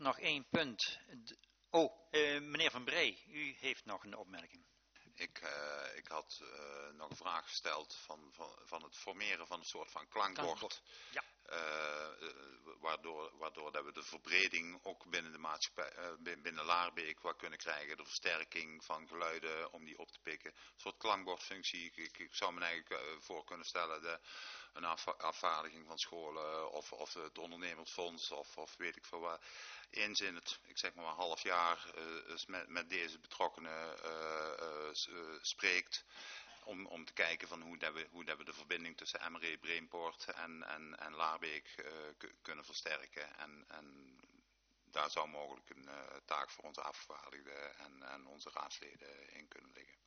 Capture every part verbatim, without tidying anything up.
nog één punt. Oh, uh, meneer Van Bree, u heeft nog een opmerking. Ik, uh, ik had uh, nog een vraag gesteld van, van, van het formeren van een soort van klankbord. klankbord. Ja. Uh, waardoor, waardoor dat we de verbreding ook binnen de maatschappij, uh, binnen Laarbeek wat kunnen krijgen. De versterking van geluiden om die op te pikken. Een soort klankbordfunctie. Ik, ik, ik zou me eigenlijk uh, voor kunnen stellen de, een af, afvaardiging van scholen of, of het ondernemersfonds of, of weet ik veel wat. Eens in het, ik zeg maar een half jaar uh, met, met deze betrokkenen uh, uh, spreekt. Om, om te kijken van hoe, dat we, hoe dat we de verbinding tussen Emmeree, Brainport en, en, en Laarbeek uh, k- kunnen versterken. En, en daar zou mogelijk een uh, taak voor onze afgevaardigden en, en onze raadsleden in kunnen liggen.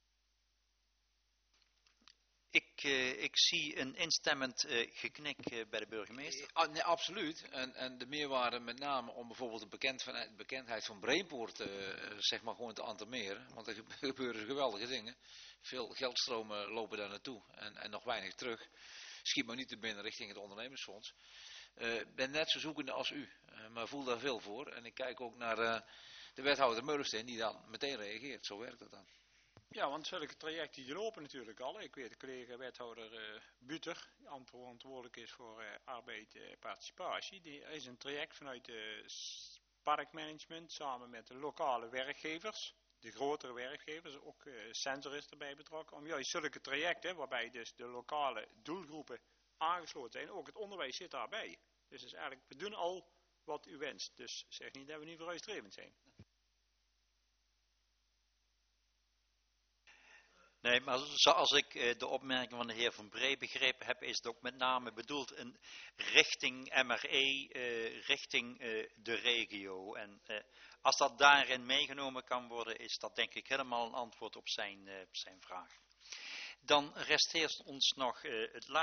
Ik, uh, ik zie een instemmend uh, geknik uh, bij de burgemeester. Uh, nee, absoluut. En, en de meerwaarde met name om bijvoorbeeld de bekend van, bekendheid van Brainport uh, zeg maar gewoon te entameren. Want er gebeuren geweldige dingen. Veel geldstromen lopen daar naartoe en, en nog weinig terug. Schiet maar niet te binnen richting het ondernemersfonds. Ik uh, ben net zo zoekende als u, uh, maar voel daar veel voor. En ik kijk ook naar uh, de wethouder Meulensteen die dan meteen reageert. Zo werkt het dan. Ja, want zulke trajecten die lopen natuurlijk al. Ik weet de collega wethouder uh, Buter, die verantwoordelijk is voor uh, arbeid en uh, participatie. Die, er is een traject vanuit de parkmanagement samen met de lokale werkgevers. De grotere werkgevers, ook uh, Sensor is erbij betrokken. Om juist zulke trajecten, waarbij dus de lokale doelgroepen aangesloten zijn. Ook het onderwijs zit daarbij. Dus het is eigenlijk, we doen al wat u wenst. Dus zeg niet dat we niet vooruitstrevend zijn. Nee, maar zoals ik uh, de opmerking van de heer Van Bree begrepen heb, is het ook met name bedoeld een richting M R E, uh, richting uh, de regio. En uh, als dat daarin meegenomen kan worden, is dat denk ik helemaal een antwoord op zijn, uh, op zijn vraag. Dan resteert ons nog uh, het laatste.